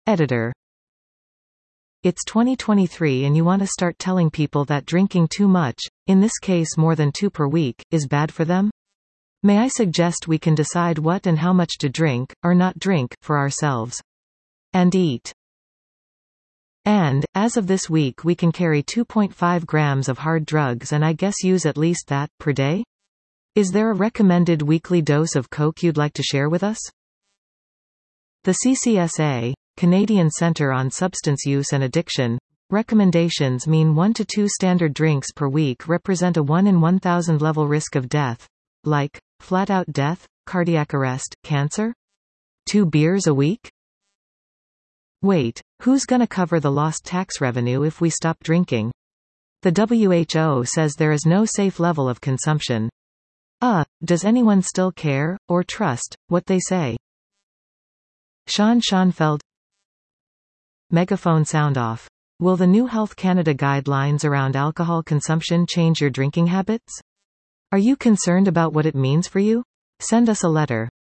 Editor. It's 2023 and you want to start telling people that drinking too much, in this case more than 2 per week, is bad for them? May I suggest we can decide what and how much to drink, or not drink, for ourselves. And eat. And, as of this week we can carry 2.5 grams of hard drugs and I guess use at least that, per day? Is there a recommended weekly dose of Coke you'd like to share with us? The CCSA, Canadian Centre on Substance Use and Addiction, recommendations mean 1 to 2 standard drinks per week represent a 1 in 1,000 level risk of death. Like, flat-out death, cardiac arrest, cancer? 2 beers a week? Wait, who's gonna cover the lost tax revenue if we stop drinking? The WHO says there is no safe level of consumption. Does anyone still care, or trust, what they say? Sean Schoenfeld. Megaphone sound off. Will the new Health Canada guidelines around alcohol consumption change your drinking habits? Are you concerned about what it means for you? Send us a letter.